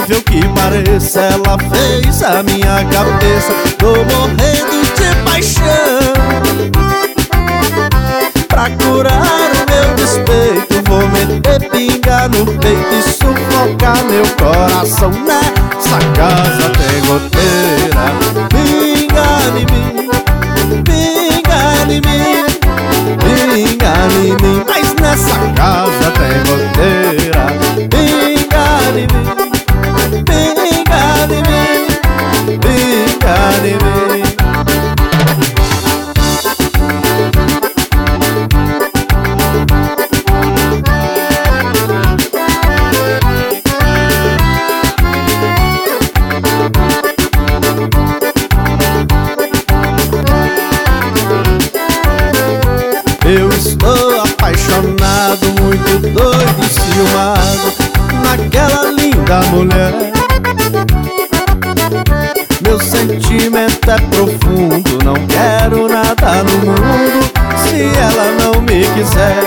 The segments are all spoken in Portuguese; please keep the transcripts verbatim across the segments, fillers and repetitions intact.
incrível que pareça, ela fez a minha cabeça. Tô morrendo de paixão. Pra curar o meu despeito, vou meter pinga no peito e sufocar meu coração. Nessa casa tem goteira. Pinga em mim, pinga em mim, pinga em mim. Mas nessa casa tem goteira. Pinga em mim, pinga em mim, pinga em mim. Eu estou apaixonado, muito doido e ciumado naquela linda mulher. Meu sentimento é profundo, não quero nada no mundo se ela não me quiser.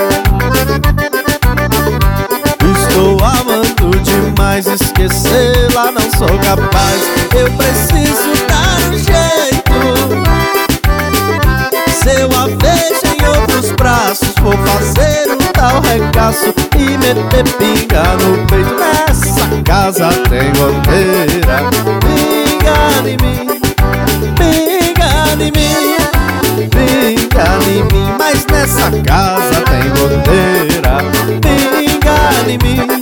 Estou amando demais, esquecê-la não sou capaz. Eu preciso dar um jeito. Se eu a vejo em outros braços, vou fazer um tal regaço e meter pinga no peito. Nessa casa tem goteira. Pinga em mim, pinga em mim, pinga em mim. Mas nessa casa tem goteira. Pinga em mim.